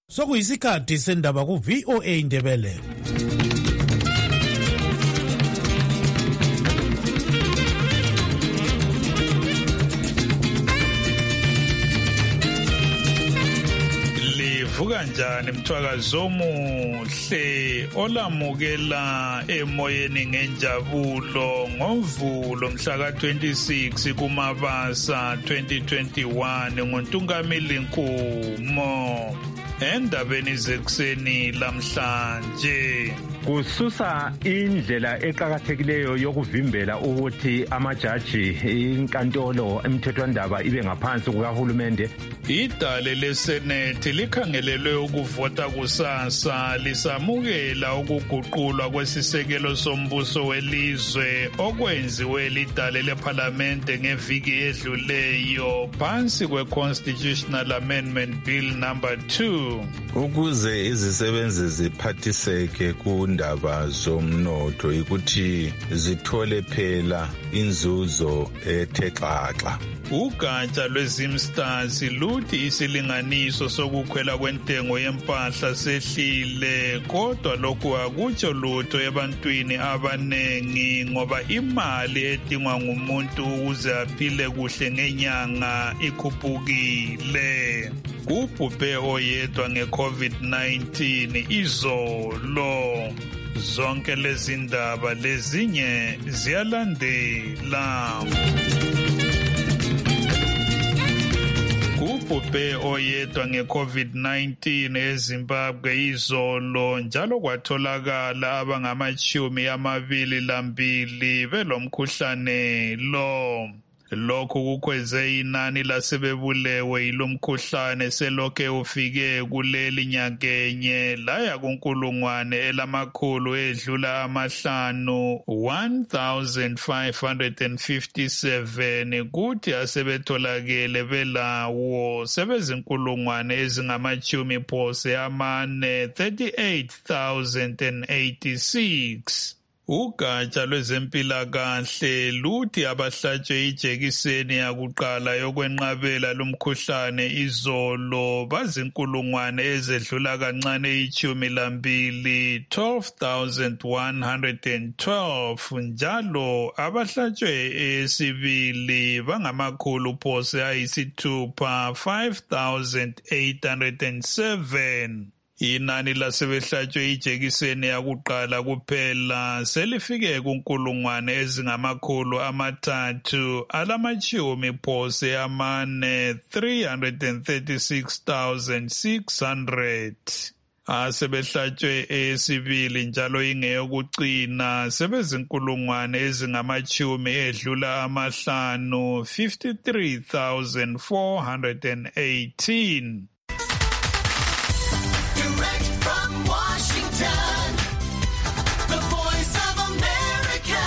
Sokuyisikhathi sendaba ku VOA Indebele. Livuka njani mthwakazo omuhle olamukela emoyeni ngenjabulo ngoMvulo mhla ka-26 kuMabasa 2021 nguNtungamili Nkumo. Endabeni zekuseni lamhlanje kususa indlela eqhakathekileyo yokuvimbela ukuthi amajaji inkantolo emthethwandaba ibe ngaphansi kukahulumende. Idale leSenate likhangelelwe ukuvota kusasa lisamukela ukuguqulwa kwesisekelo sombuso welizwe okwenziwe lidale leParlamente ngeviki edluleyo phansi kweConstitutional Amendment Bill number 2 ukuze izisebenzi ziphathiseke kundaba zomnotho ukuthi zithole phela inzuzo ethe xaxa. Ugatsha lweZimstars luthi isilinganiso sokukhwela kwentengo yempahla sehlile kodwa lokhu akutsho lutho ebantwini abanengi ngoba imali edingwa ngumuntu ukuze aphile kuhle ngenyanga ikhuphukile. Kubhubhe oyedwa nge-COVID-19 izolo. Zonke lezi ndaba lezinye ziyalandela. Kubhubhe oyedwa nge-COVID-19 eZimbabwe izolo njalo kwatholakala abangama-22 belomkhuhlane lo. Lokhu kukhweze inani lasebebulewe yilomkhuhlane selokhe ufike kuleli nyakenye laya kunkulungwane elamakhulu edlula 1557 kuthi asebetholakele belawo sebezinkulungwane ezingama-38,086. Ugatsha lwezempilakahle luthi abahlatshwe ijekiseni yakuqala yokwenqabela lumkhuhlane izolo bazinkulungwane ezedlula kancane 12,112 njalo abahlatshwe esibili bangamakhulu phose ayisithupha 5,807. Inani lasebehlatshwe ijekiseni yakuqala kuphela selifike kunkulungwane ezingamakhulu 3,436,600. Asebehlatshwe esibili njalo ingeyokucina sebezinkulungwane ezingama-10 edlula 53,418. Direct from Washington, the Voice of America,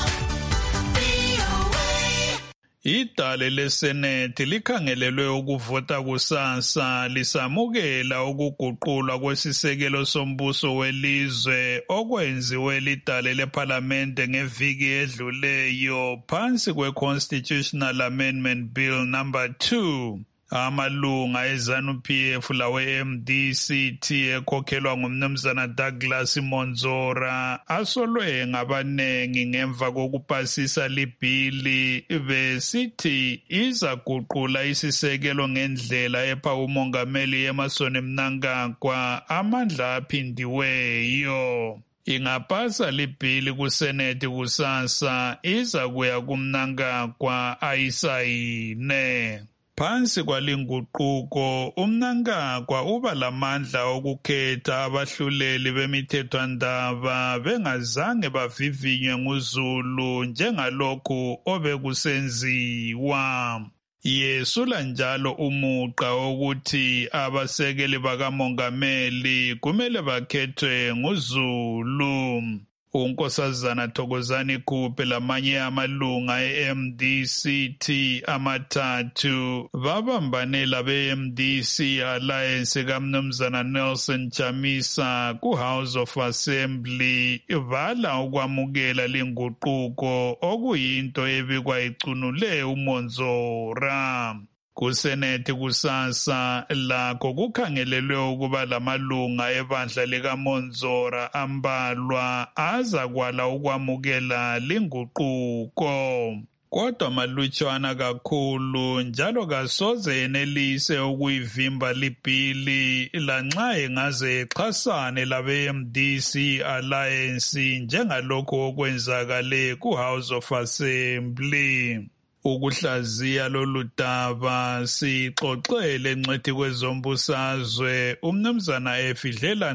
VOA. Idale leSenate likhangelelwe ukuvota kusasa lisamukela ukuguqulwa kwesisekelo sombuso welizwe okwenziwe lidale leParlamente ngeviki edluleyo phansi kweConstitutional Amendment Bill number 2. Amalunga eZanu-PF lawe-MDCT ekhokhelwa ngumnumzana Douglas Monzora asolwe ngabanengi ngemva kokupasisa libhili besithi izaguqula isisekelo ngendlela epha umongameli Emmerson Mnangagwa amandla aphindiweyo. Ingapasa libhili kuSenate kusasa izakuya kuMnangagwa ayisayine. Phansi kwalinguquko uMnangagwa uba lamandla okukhetha abahluleli bemithethwandaba bengazange bavivinywe nguZulu njengalokhu obekusenziwa. Yesula njalo umuqa wokuthi abasekeli bakamongameli kumele bakhethwe nguZulu. uNkosazana Thokozani Khuphe lamanye amalunga eMDCT amathathu babambanela beMDC Alliance kaMnumzana Nelson Chamisa kuHouse of Assembly vala ukwamukela lenguquko okuyinto ebikwa icunule uMonzora. kusenate kusasa lakho kukhangelelwe ukuba lamalunga ebandla likaMonzora ambalwa azakwala ukwamukela linguquko. Kodwa malutshwana kakhulu njalo kasoze yenelise ukuyivimba libhili lanxa engaze exhasane labe-MDC Alliance njengalokho okwenzakale ku-House of Assembly. Ukuhlaziya lolu daba sixoxele ngcwethi kwezombusazwe umnumzana Efidlela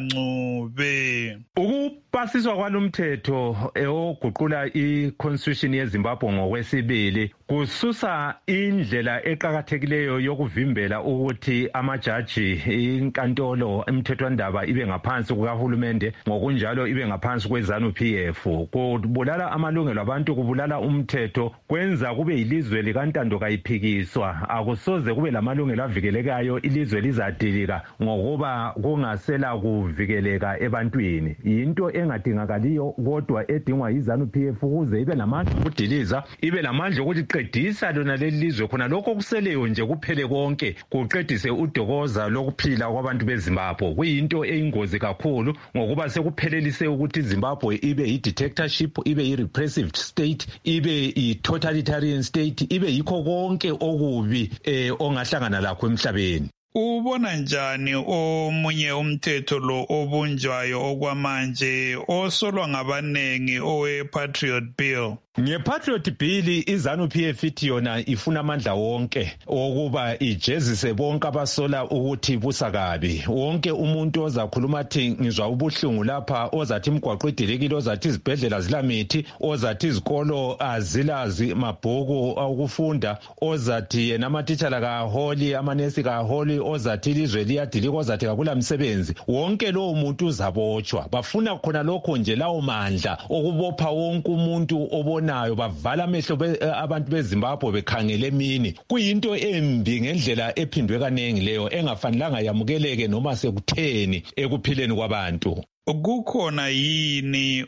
Ncube. Ukupasiswa kwalomthetho oguqula i-Constitution yeZimbabwe ngokwesibili kususa indlela eqhakathekileyo yokuvimbela ukuthi amajaji inkantolo emthethwandaba ibe ngaphansi kukahulumende ngokunjalo ibe ngaphansi kweZANU-PF. Kubulala amalungelo abantu, kubulala umthetho, kwenza kube ilizwe likantando kayiphikiswa. Akusoze kube lamalungelo avikelekayo, ilizwe lizadilika ngokuba kungasela kuvikeleka ebantwini. Yinto engadingakaliyo kodwa edingwa yiZANU-PF ukuze ibe lamandla okudiliza, ibe lamandla ukuthi qedisa lona leli lizwe khona lokho kuseleyo nje kuphele konke, kuqedise udokoza lokuphila kwabantu beZimbabwe. Kuyinto eyingozi kakhulu ngokuba sekuphelelise ukuthi iZimbabwe ibe yi-dictatorship, ibe yi-repressive state, ibe yi-totalitarian state, ibe yikho konke okubi ongahlangana lakho emhlabeni. Ubona njani omunye umthetho lo obunjwayo okwamanje osolwa ngabanengi owe-Patriot Bill? Nge-Patriot Bill iZANU-PF ithi yona ifuna amandla wonke okuba ijezise bonke abasola ukuthi busa kabi. Wonke umuntu ozakhuluma athi ngizwa ubuhlungu lapha, ozathi imigwaqo idilekile, ozathi izibhedlela zilamithi, ozathi izikolo azilazi mabhuku okufunda, ozathi yena amatitshala kaholi, amanesi kaholi, ozathi ilizwe liyadilika, ozathi kakula msebenzi. Wonke lowo muntu uzabotshwa. Bafuna khona lokho nje, lawo mandla okubopha wonke umuntu obonayo, bavala amehlo abantu beZimbabwe bekhangele emini. Kuyinto embi ngendlela ephindwe kanengi leyo, engafanelanga yamukeleke noma sekutheni ekuphileni kwabantu. Kukhona yini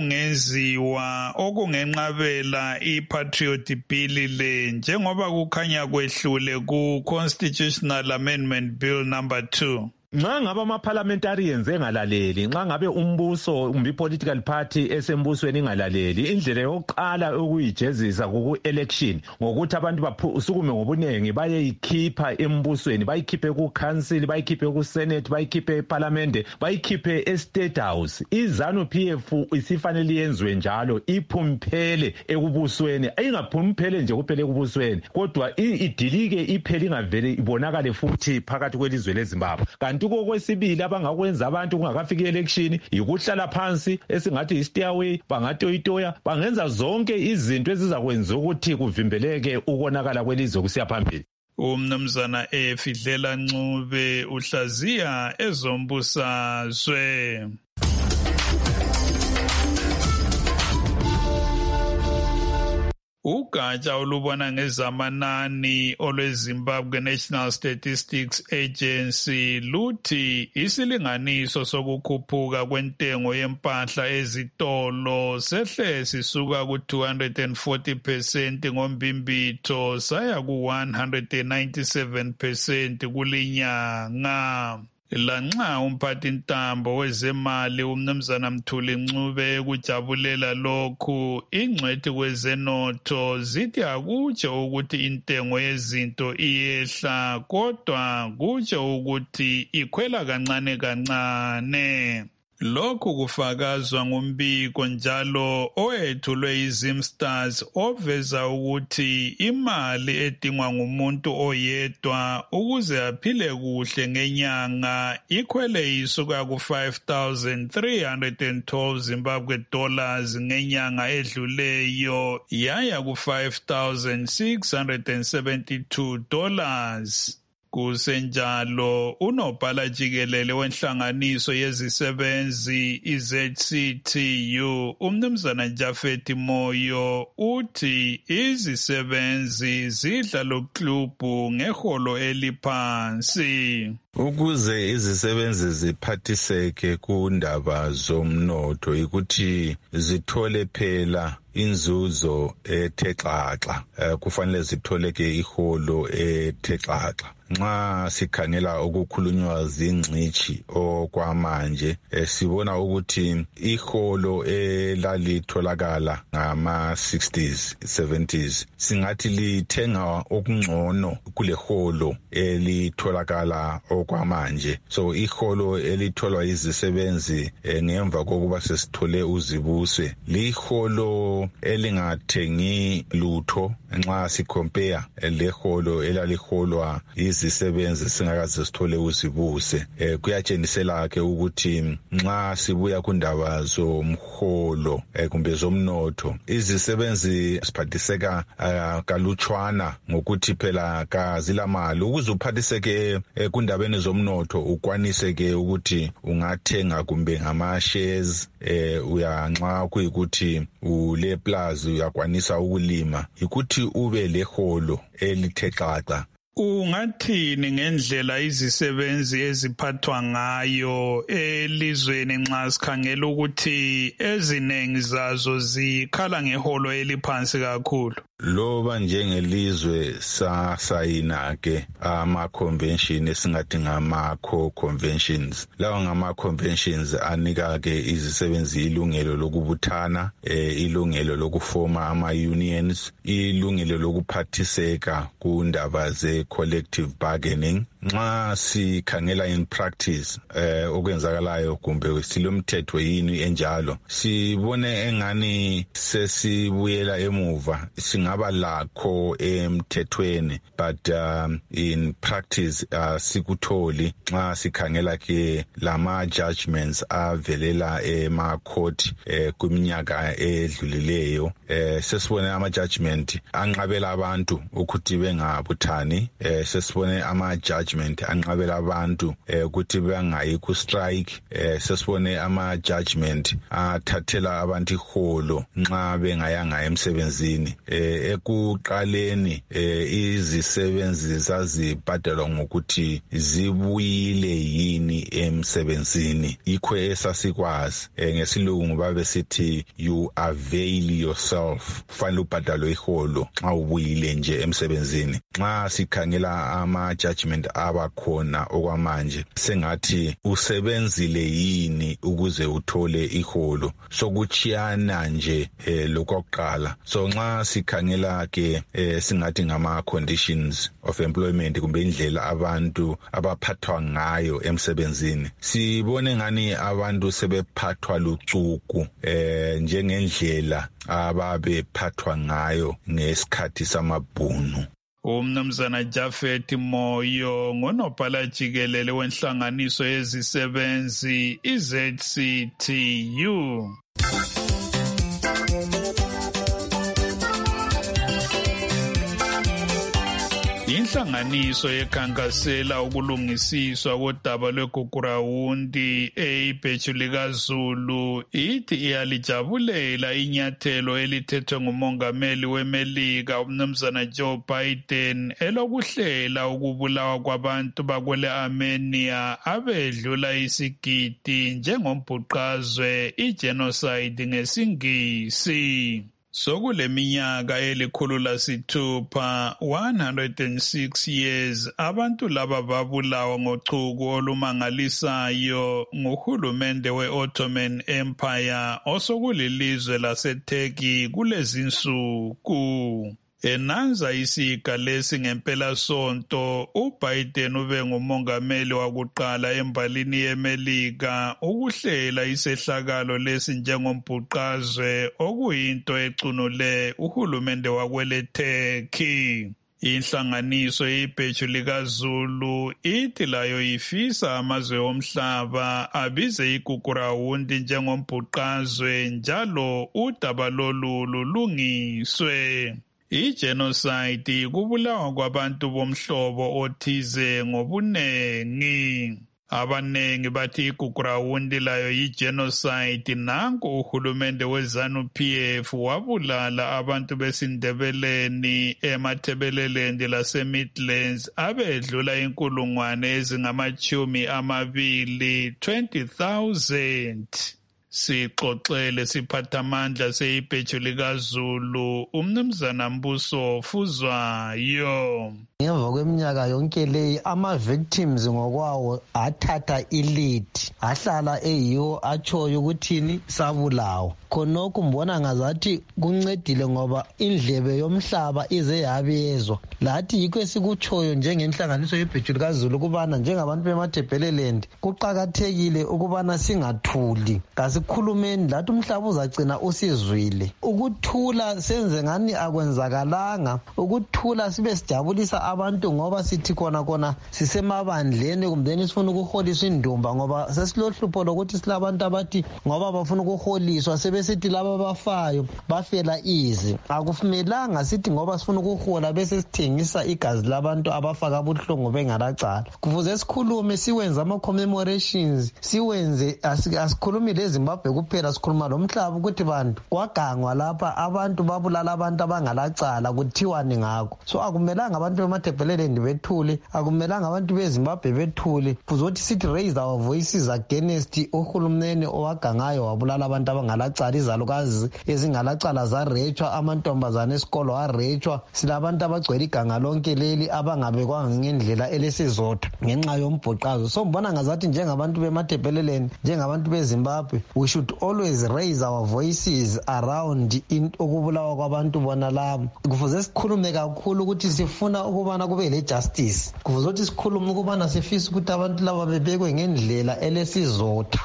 okungenziwa okungenqabela i-Patriot Bill le njengoba kukhanya kwehlule ku-Constitutional Amendment Bill number 2? Nxa ngabe ama-parliamentarians engalaleli, nxa ngabe umbuso kumbe i-political party esembusweni ingalaleli, indlela yokuqala ukuyijezisa kuku-election ngokuthi abantu basukume ngobunengi bayeyikhipha embusweni, bayikhiphe ku-council, bayikhiphe ku-senate, bayikhiphe eparlamente, bayikhiphe e-state house. iZANU-PF isifanele yenziwe njalo, iphumiphele ekubusweni, ingaphumiphele nje kuphele ekubusweni kodwa idilike iphele ingavele ibonakale futhi phakathi kwelizwe leZimbabwe. Kanti kokwesibili abangakwenza abantu kungakafiki election yikuhlala phansi esingathi yi-stairway, bangatoyitoya, bangenza zonke izinto ezizakwenza ukuthi kuvimbeleke ukonakala kwelizwe kusiya phambili. Umnumzana Efidlela Ncube uhlaziya ezombusazwe. Ugatsha olubona ngezamanani olweZimbabwe National Statistics Agency luthi isilinganiso sokukhuphuka kwentengo yempahla ezitolo sehle sisuka ku-240% ngombimbitho saya ku-197% kulinyanga. Lanxa umphathintambo wezemali umnumzana Mthuli Ncube kujabulela lokhu, ingcwethi kwezenotho zithi akutsho ukuthi intengo yezinto iyehla kodwa kutsho ukuthi ikhwela kancane kancane. Lokhu kufakazwa ngumbiko njalo owethulwe yiZimstars oveza ukuthi imali edingwa ngumuntu oyedwa ukuze aphile kuhle ngenyanga ikhwele isuka ku-5,312 Zimbabwe dollars ngenyanga edluleyo yaya ku-5,672 dollars. Kusenjalo unobhala jikelele wenhlanganiso yezisebenzi iZCTU umnumzana Jafeti Moyo uthi izisebenzi zidla loklubu ngeholo eliphansi. Ukuze izisebenzi ziphathiseke kundaba zomnotho ukuthi zithole phela inzuzo ethe xaxa, kufanele zithole ke iholo ethe xaxa. Nxa sikhangela okukhulunywa zingcitshi okwamanje, sibona ukuthi iholo elalitholakala ngama-60s 70s singathi lithenga okungcono kule holo elitholakala okwamanje. So iholo elitholwa izisebenzi ngemva kokuba sesithole uzibuse liholo elingathengi lutho nxa sicompare leholo elaliholwa izisebenzi singakaze sithole uzibuse. Kuyatshengisela ke ukuthi nxa sibuya kundaba zomholo kumbe zomnotho, izisebenzi siphathiseka kalutshwana ngokuthi phela kazilamali. Ukuze uphathiseke kundabeni zomnotho ukwanise ke ukuthi ungathenga kumbe ngama-shares, nxa kuyikuthi ule plus uyakwanisa ukulima, yikuthi ube leholo elithe xaxa. Ungathini ngendlela izisebenzi eziphathwa ngayo elizweni nxa sikhangela ukuthi eziningi zazo zikhala ngeholo eliphansi kakhulu? Loba njengelizwe sasayina ke ama-convention esingathi ngama-co-conventions. Lawa ngama-conventions anika ke izisebenzi ilungelo lokubuthana, ilungelo lokufoma ama-unions, ilungelo lokuphathiseka kundaba ze-collective bargaining. Nxa sikhangela in practice okwenzakalayo kumbe silomthetho yini enjalo, sibone engani sesibuyela emuva. Singaba lakho emthethweni, but in practice sikutholi nxa sikhangela ke lama judgments avelela ema-court kuminyaka edlulileyo. Sesibone ama-judgment anqabela abantu ukuthi bengabuthani, sesibone ama-judgment anqabela abantu ukuthi bangayi ku-strike, sesibone ama-judgment athathela abantu iholo nxa bengayanga emsebenzini. Ekuqaleni izisebenzi zazibhadelwa ngokuthi zibuyile yini emsebenzini, yikho esasikwazi. Ngesilungu babesithi you avail yourself, kufanele ubhadalwe iholo nxa ubuyile nje emsebenzini. Nxa sikhangela ama-judgment abakhona okwamanje, sengathi usebenzile yini ukuze uthole iholo, sokutshiyana nje lokwakuqala. So nxa sikhangela ke singathi ngama-conditions of employment kumbe indlela abantu abaphathwa ngayo emsebenzini, sibone ngani abantu sebephathwa lucuku njengendlela ababephathwa ngayo ngesikhathi samabhunu. Umnumzana Japhet Moyo ngunobhala jikelele wenhlanganiso yezisebenzi iZCTU. Inhlanganiso yekhankasela ukulungisiswa kodaba lweGugurawundi eIbheju likaZulu ithi iyalijabulela inyathelo elithethwe ngumongameli weMelika umnumzana Joe Biden elokuhlela ukubulawa kwabantu bakwele Armenia abedlula isigidi njengombhuqazwe igenocide ngesingisi. Sokuleminyaka elikhulu-6, 106 years, abantu laba babulawa ngochuku olumangalisayo nguhulumende we-Ottoman Empire osokulilizwe laseTurkey kulezinsuku. Enanza isiga lesi ngempelasonto, uBiden ube ngumongameli wakuqala embalini yeMelika ukuhlela isehlakalo lesi njengombhuqazwe okuyinto ecunule uhulumende wakwele Turkey. Inhlanganiso yeIbheju likaZulu ithi layo ifisa amazwe omhlaba abize iGugurawundi njengombhuqazwe njalo udaba lolu lulungiswe. Igenocide kubulawa kwabantu bomhlobo othize ngobunengi. Abanengi bathi igugurawundi layo yi-genocide. Nanku uhulumende we-ZANU-PF wabulala abantu besindebeleni emathebeleland lase-Midlands abedlula inkulungwane ezingama-20,000, 20,000. Sixoxele siphathamandla seyibheju likazulu umnumzana Mbuso Fuzwayo. Ngemva kweminyaka yonke leyi ama-victims ngokwawo athatha i-lead, ahlala eyiwo atshoyo ukuthini sabulawo. Khonokho mbona ngazathi kuncedile ngoba indlebe yomhlaba ize yabezwa. Lathi yikho esikutshoyo njengenhlanganiso yebheju likazulu ukubana njengabantu bemathebeleland kuqakathekile ukubana singathuli. Kasikhulumeni lathi umhlaba uzagcina usizwile. Ukuthula senze ngani akwenzakalanga. Ukuthula sibe sijabulisa abantu ngoba sithi khona sisemabandleni kumbeni sifuna ukuholiswa indumba ngoba sesilohlupho lokuthi silabantu abathi ngoba bafuna ukuholiswa sebesithi laba bafayo bafela izi. Akufumelanga sithi ngoba sifuna ukuhola bese sithengisa igazi labantu abafaka ubuhlungu bengalacala. Kufuze sikhulume siwenze ama-commemorations, siwenze asikhulumi leZimbabwe kuphela, sikhuluma lomhlaba ukuthi bantu kwagangwa lapha abantu babulala abantu abangalacala kuthiwani ngakho. So akumelanga abantu bemathebeleland bethule, akumelanga abantu beZimbabwe bethule. Kuzothi sithi raise our voices against uhulumeni owagangayo wabulala abantu abangalacala, izalukazi ezingalacala zarechwa, amantombazane esikolo arechwa. Silabantu abagcwele iganga lonke leli abangabekwanga ngendlela elesizotha ngenxa yombhuqazo. So mbona ngazathi njengabantu bemathebeleland, njengabantu beZimbabwe, we should always raise our voices around ukubulawa kwabantu bona labo. Kufuze sikhulume kakhulu ukuthi sifuna ukubana kube le-justice. Kufuze ukuthi sikhulume ukubana sifisa ukuthi abantu laba bebekwe ngendlela elesizotha.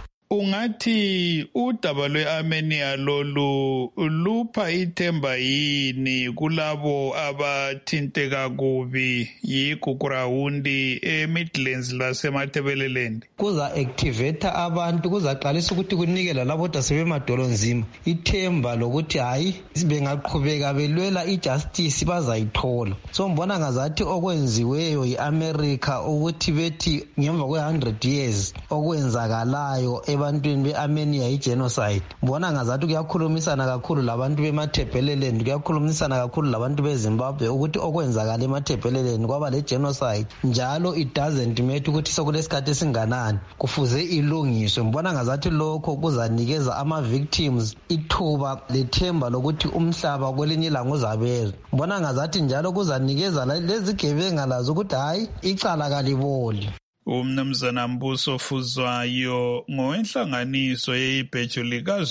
Ungathi udaba lwe-Armenia lolu lupha ithemba yini kulabo abathinteka kubi yigugurawundi eMidlands lasemathebeleland? Kuza-activate abantu, kuzaqalisa ukuthi kunikela labo kodwa sebemadolo nzima ithemba lokuthi hayi bengaqhubeka belwela i-justice bazayithola. So mbona ngazathi okwenziweyo yi-America ukuthi bethi ngemva kwe-100 years okwenzakalayo ebantwini be-Armenia yi-genocide. Mbona ngazathi kuyakhulumisana kakhulu labantu bemathebeleland, kuyakhulumisana kakhulu labantu beZimbabwe ukuthi okwenzakala emathebeleland kwaba le-genocide. Njalo it doesn't matter ukuthi sekulesikhathi esinganani, kufuze ilungiswe. Mbona ngazathi lokho kuzanikeza ama-victims ithuba lethemba lokuthi umhlaba kwelinye ilanga uzabezwa. Mbona ngazathi njalo kuzanikeza lezigebenga lazo ukuthi hayi icala kaliboli. Umnumzana Mbuso Fuzwayo ngowenhlanganiso yebheju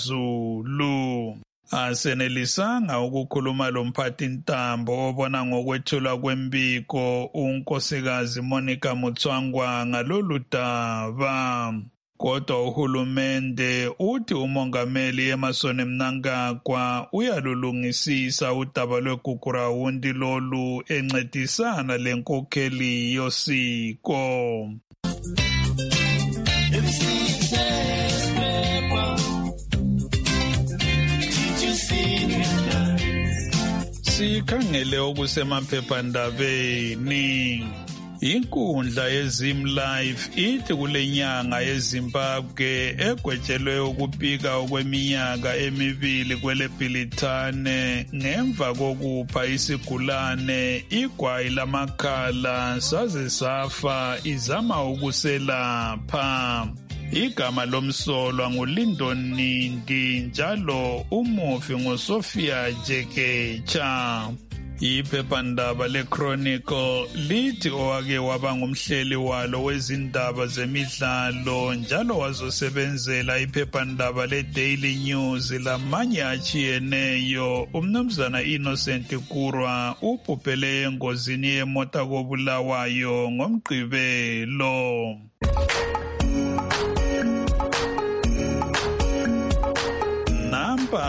likazulu. Asenelisanga ukukhuluma lomphathi ntambo obona ngokwethulwa kwembiko unkosikazi Monica Mutswangwa ngalolu daba. Kodwa uhulumende uthi umongameli Emmerson Mnangagwa uyalulungisisa udaba lwegugurawundi lolu encedisana lenkokheli yosiko. Sikhangele okusemaphephandabeni. Inkundla yeZimLife ithi kule nyanga yeZimbabwe egwetshelwe ukubika okweminyaka emibili kweleBhilithane ngemva kokupha isigulane igwayi lamakhala saze safa izama ukuselapha. Igama lomsolwa nguLindon Nindi njalo umufi nguSophia Jekecha. Iphephandaba leChronicle lithi owake waba ngumhleli walo wezindaba zemidlalo njalo wazosebenzela iphephandaba leDaily News lamanye achiyeneyo umnumzana Innocent Kurwa ubhubhele engozini yemota koBulawayo ngoMgqibelo.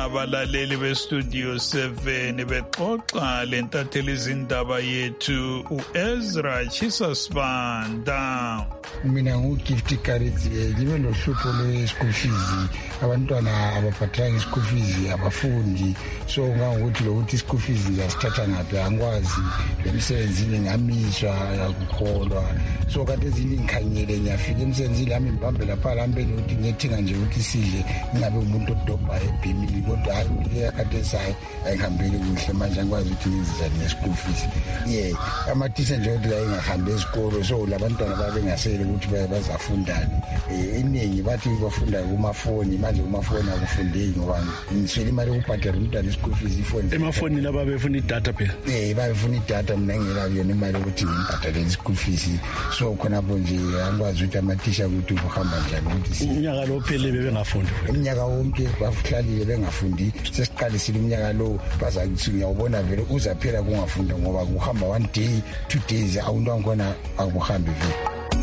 abalaleli bestudio 7 bexoxa lentatheli izindaba yethu uEzra Chisasibanda. Mina nguGift Courage libe nohlupho lwe-school fees. Abantwana ababhadala nge-school fees abafundi, so ngangokuthi lokuthi i-school fees ngiyasithatha ngaphi angikwazi, emsebenzini ngamiswa akukholwa, so kade ezinye ngikhanyele ngiyafika emsebenzini lami ngibambe lapha lambeni ukuthi ngiyethenga nje ukuthi sidle, ngingabe umuntu odobhayo ebhimini, kodwa hayi yakade esayo ayihambeli kuhle manje angikwazi ukuthi ngizizane nge-school fees. Amathisha nje ukuthi la engahambi esikolo, so labantwana babengasele ukuthi bazafundani. Iningi bathi bafunda kumafoni, manje kumafoni akufundeki ngoba ngiswele imali yokubhadala umntwana i-school fees ifoni. Emafonini laba befuna idatha phela. Babefuna idatha, mina ngingelayo yona imali yokuthi ngibhadale i-school fees, so khonapho nje angikwazi ukuthi amathisha ukuthi kuhamba njani ukuthi umnyaka lo phele bebengafundi. Iminyaka wonke bafuhlalile bengafundi, sesiqalisile umnyaka lo bazakuthi uyawubona vele uzaphela kungafunda ngoba kuhamba 1 day 2 days awunto angkhona akuhambi vele.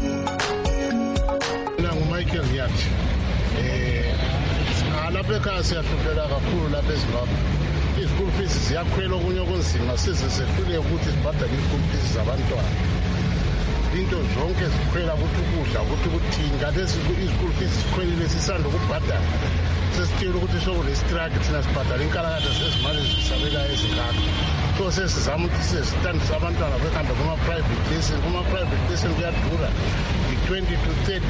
Mina nguMichael Nyathi. Lapha ekhaya siyahlupheka kakhulu lapha eZimbabwe. I-school fees ziyakhwela okunye okunzima, size sehluleke ukuthi sibhadale i-school fees zabantwana. Into zonke zikhwela ukuthi ukudla ukuthi kuthini, kanti i-school fees sikhwelile sisanda ukubhadala. Sesitshela ukuthi sokunestrike thina sibhadala inkalakade sezimali zisabela ezingaka. So sesizama ukuthi sesitandise abantwana behambe kuma-private lesson. Kuma-private lesson kuyadura, i-20 to 30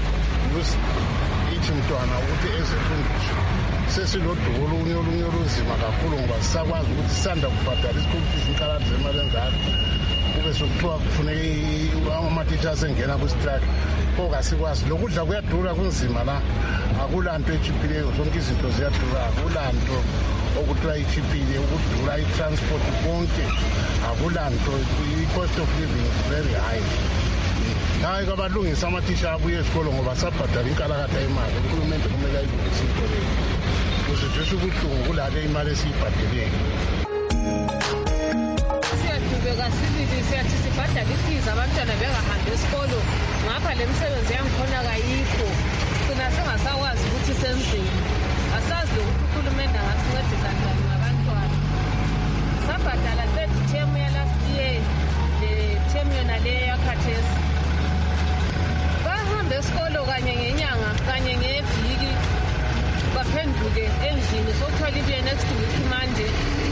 ithi mntwana ukuthi ezefundiswe. Sesilodubo olunye olunzima kakhulu ngoba sisakwazi ukuthi sisanda kubhadala i-school fees inkalakade zemali engaka. Kube sokuthiwa kufuneka ama-teachers engena kwi-strike, pho kasikwazi. Lokudla kuyadura kunzima la, akulanto echiphileyo, zonke izinto ziyadura, akulanto okuthiwa ichiphile, ukudura i-transport konke akulanto, i-cost of living is very high. Hayi kabalungisa amathisha abuye esikolo ngoba sabhadala inkalakatha imali, uhulumende kumele ayilungise into leyo. Kusijisa ubuhlungu kulale imali esiyibhadeleyo. Siyadubeka sibili siyathi sibhadala ifees abantwana bengahambi esikolo, ngapha le misebenzi yangikhona kayikho, sina singasakwazi ukuthi senzeni. Asazi lokuthi uhulumende angasincedisa njani ngabantwana. Sabhadala 3rd term ya last year, le term yona le yakhathesi. Bahamba esikolo kanye ngenyanga kanye ngeviki, baphenduke endlini sokuthola ibuye next week manje.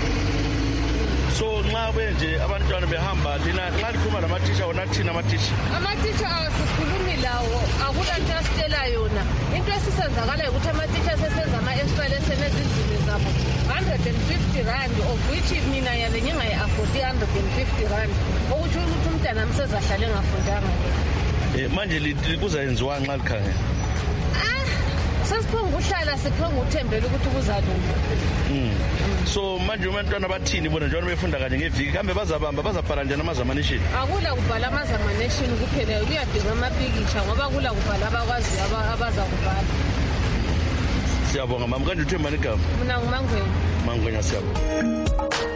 So nxa benje abantwana behamba lina nxa likhuluma lamathisha wona thina amathisha asikhulumi lawo, akulanto asitshela yona. Into esisenzakalayo ukuthi amathisha sesenza ama-extra lesson ezindlini zabo 150 rand, of which mina yabe ngingayi-afodi 150 rand, okuthi ukuthi umntana msezahlale engafundanga. Manje kuzayenziwa nxa likhangela? Sesiphonga uhlala siphonga uthembela ukuthi kuzalunga. So manje abantwana bathini bona njengoba befunda kanye ngeviki, kambe bazabhala njani amazamanation? Akula kubhala amazamanation kuphela, kuyadinga amapikitsha ngoba kula kubhala abakwaziyo abazakubhala. Siyabonga mama, kanje uthemba igama? Mina ngumangwenya. Mangwenya, siyabonga.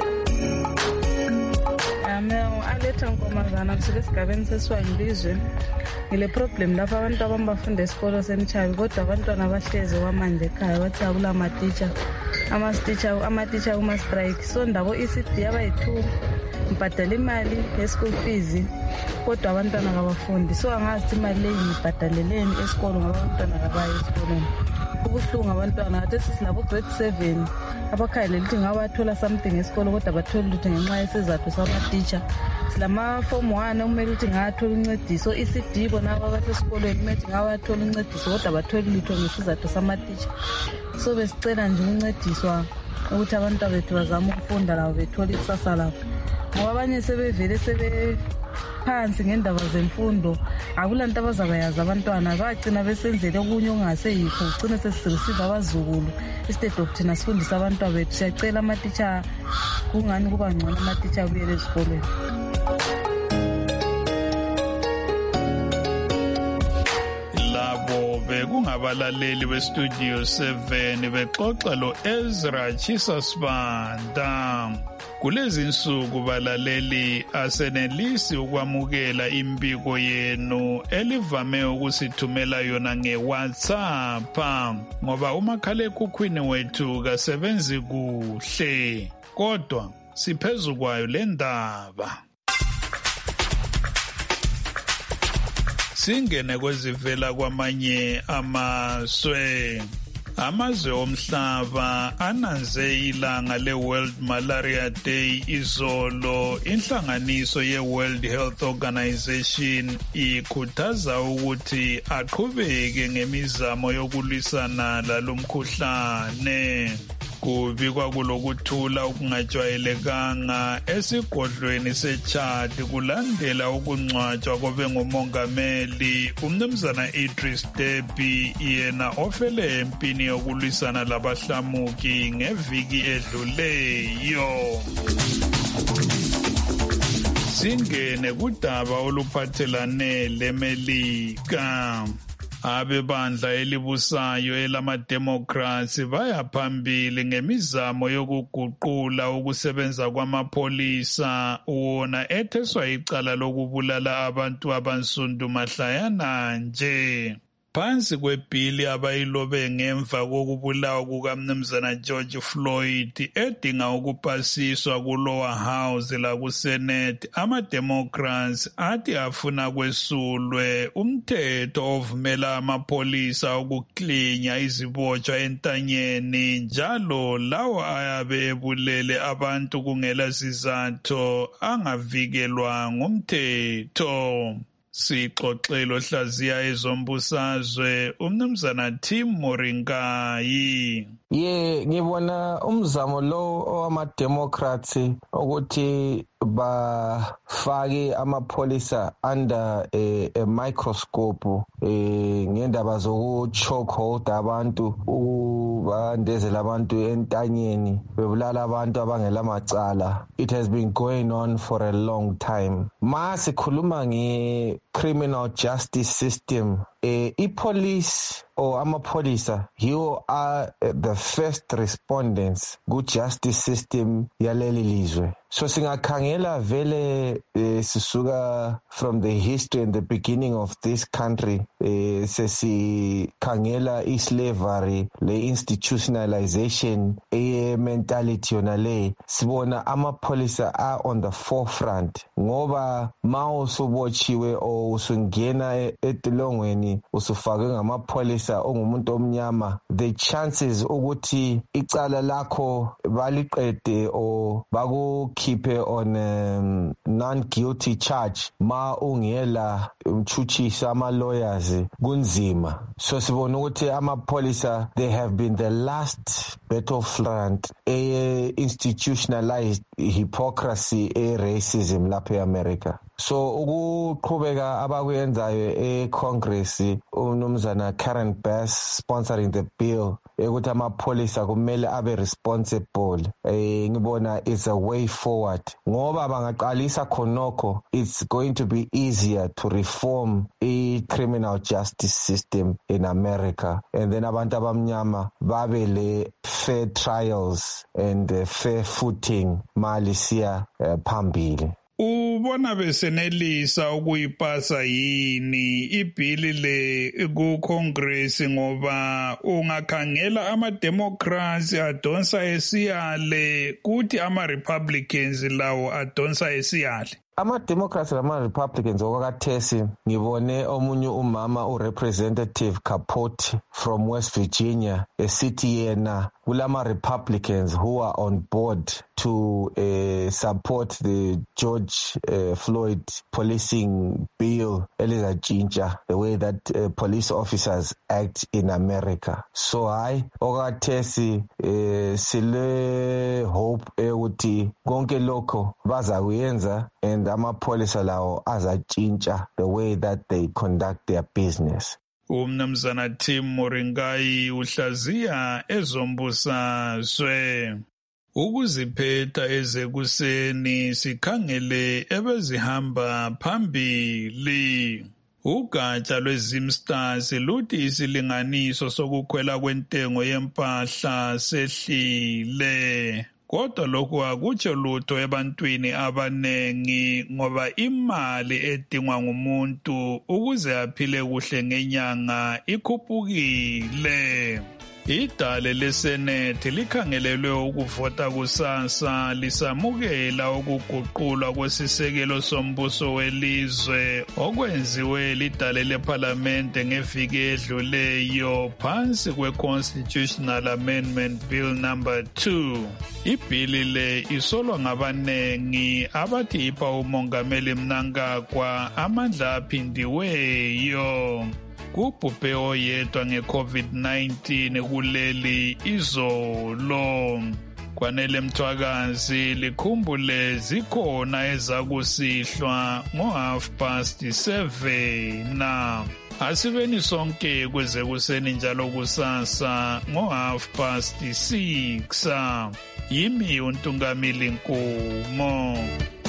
Aletha Nkomazana kusuka esigabeni sesiwangilizwe. Ngile problem lapha abantu abafunda esikolo seMchabi, kodwa abantwana bahleze kwamanje ekhaya bathi akula amatitsha kuma-strike. So ndabo ECD abayi-2 ngibhadala imali ye-school fees, kodwa abantwana kabafundi. So angazi ukuthi imali leyi ngibhadaleleni esikolo ngoba abantwana kabayi esikolweni. Kubuhlungu abantwana, kathi sisilabo grade 7 abakhalele ukuthi ngabathola something esikolo kodwa bathole lutho ngenxa yesizathu samatitsha. Silama-form 1 kumele ukuthi ngathola uncediso, ECD bona abasesikolweni kumele ngabathola uncediso kodwa bathole lutho ngesizathu samatitsha. So besicela nje ukuncediswa ukuthi abantwana bethu bazame ukufunda labo bethole ikusasa labo, ngoba abanye sebevele phansi ngendaba zemfundo, akulanto abazabayazi abantwana, bagcina besenzele okunye okungaseyikho, ugcine sesirisiva abazukulu instead of thina sifundisa abantwana bethu. Siyacela amatitsha, kungani kuba ngcono amatitsha abuyele esikolweni. Labo bekungabalaleli bestudio 7 bexoxa lo Ezra Chisasibanda. Kulezi insuku balaleli asenelisi ukwamukela impiko yenu elivame ukusithumela yona ngeWhatsApp ngoba umakhalekhukhwini wethu kasebenzi kuhle kodwa siphezu kwayo le ndaba. Singene kwezivela kwamanye amazwe. Amazwe omhlaba ananze ilanga le-World Malaria Day izolo. Inhlanganiso ye-World Health Organization ikhuthaza ukuthi aqhubeke ngemizamo yokulwisana lalomkhuhlane. Kubikwa kulokuthula okungajwayelekanga esigodlweni seChad kulandela ukungcwatshwa kobengumongameli uMnumzana Idris Deby yena ofele empini yokulwisana labahlamuki ngeviki edluleyo. Singene kudaba oluphathelane leMelika. Abebandla elibusayo elama-Democrats baya phambili ngemizamo yokuguqula ukusebenza kwamapholisa wona etheswa icala lokubulala abantu abansundu mahlayana nje. Phansi kwebhili abayilobe ngemva kokubulawa kukaMnumzana George Floyd edinga ukupasiswa kulower house lakusenate, ama-Democrats athi afuna kwesulwe umthetho ovumela amapholisa ukuklinya izibotshwa entanyeni njalo lawo ayabe ebulele abantu kungela sizatho angavikelwa ngumthetho. Sixoxelo hlaziya ezombusazwe uMnumzana Tim Moringayi. Ngibona umzamo lo owama-Democrats ukuthi bafake amapholisa under a microscope ngendaba zoku-chokehold abantu, ukubandezela abantu entanyeni bebulala abantu abangela macala. It has been going on for a long time. Sikhuluma nge-criminal justice system, i-police or amapholisa yiwo are the first respondents ku-justice system yaleli lizwe. So singakhangela vele sisuka from the history and the beginning of this country, sesikhangela i-slavery, le-institutionalization, mentality yona le, sibona amapholisa are on the forefront ngoba ma usubotshiwe or usungena etilongweni usufakwe ngamapholisa ongumuntu omnyama, the chances ukuthi icala lakho baliqede or bakukhiphe on non-guilty charge ma ungela umchuchisa ama-lawyers kunzima. So sibona ukuthi amapholisa, they have been the last battlefront institutionalized hypocrisy racism lapha eAmerica. So ukuqhubeka abakuyenzayo eCongress, uMnumzana Karen Bass sponsoring the bill ukuthi amapholisa kumele abe responsible, ngibona it's a way forward ngoba bangaqalisa khonokho, it's going to be easier to reform i-criminal justice system in America, and then abantu abamnyama babe le fair trials and fair footing malisiya phambili. Ubona besenelisa ukuyipasa yini ibhili le ku-Congress ngoba ungakhangela ama-Democrats adonsa esiyale kuthi ama-Republicans lawo adonsa esiyale? Ama-Democrats nama-Republicans okwakathesi ngibone omunye umama u-Representative Capote from West Virginia esithi yena kulama-Republicans who are on board to support the George Floyd policing bill elizatshintsha the way that police officers act in America. So okwakathesi sile hope ukuthi konke lokho bazakuyenza and amapholisa lawo azatshintsha the way that they conduct their business. Umnumzana Tim Moringayi uhlaziya ezombusazwe. Ukuziphetha ezekuseni sikhangele ebezihamba phambili. Ugatsha lweZimstars luthi isilinganiso sokukhwela kwentengo yempahla sehlile. kodwa lokhu akutsho lutho ebantwini abanengi ngoba imali edingwa ngumuntu ukuze aphile kuhle ngenyanga ikhuphukile. Idale leSenethi likhangelelwe ukuvota kusasa lisamukela ukuguqulwa kwesisekelo sombuso welizwe okwenziwe lidale lephalamende ngeviki edluleyo phansi kwe-Constitutional Amendment Bill number 2. Ibhili le isolwa ngabanengi abathi ipha umongameli Mnangagwa amandla aphindiweyo. Kubhubhe oyedwa nge-COVID-19 kuleli izolo. Kwanele Mthwakazi likhumbule zikhona ezakusihlwa ngo7:30. Asibeni sonke kweze kuseni njalo kusasa ngo6:30. Yimi uNtungamili Nkumo.